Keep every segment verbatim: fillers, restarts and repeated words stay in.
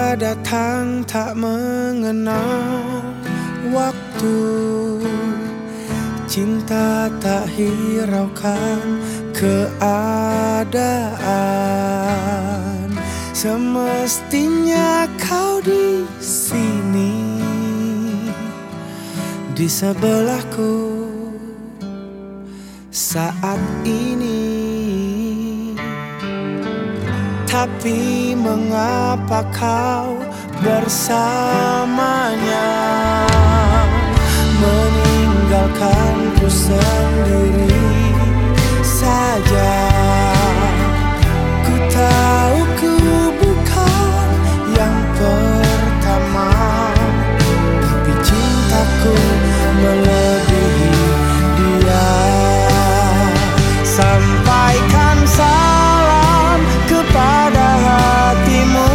datang tak mengenal waktu. Cinta tak hiraukan keadaan. Semestinya kau di sini, di sebelahku saat ini. Tapi mengapa kau bersamanya, meninggalkanku sendiri saja? Ku tahu ku bukan yang pertama, tapi cintaku melebihi dia. Sampaikan salam kepada hatimu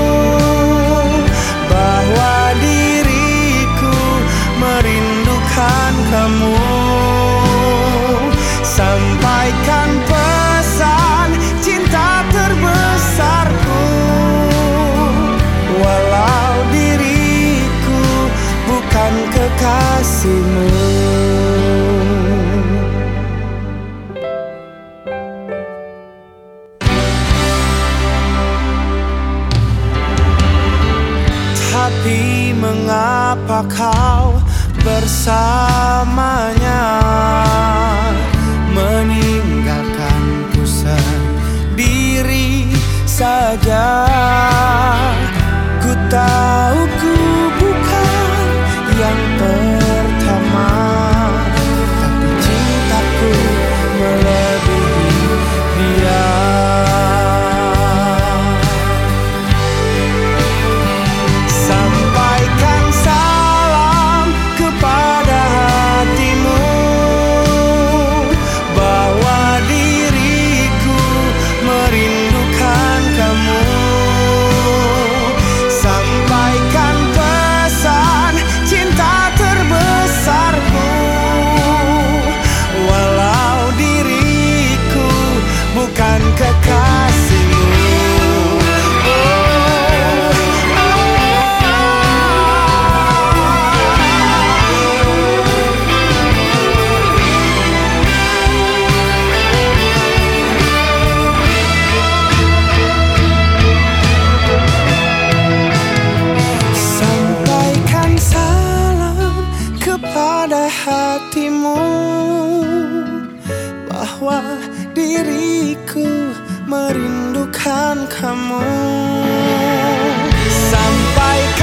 bahwa diriku merindukan kamu. Sampaikan pesan cinta terbesarku, walau diriku bukan kekasihmu. Tapi mengapa kau bersamanya, meninggalkanku sendiri saja? Ku tahu ku bukan yang pertama, tapi cintaku melebihi dia. Sampaikan salam kepada hatimu bahwa diriku merindukan kamu. Sampaikan pesan cinta terbesarku, walau diriku bukan kekasihmu. Pada hatimu bahwa diriku merindukan kamu. Sampaikan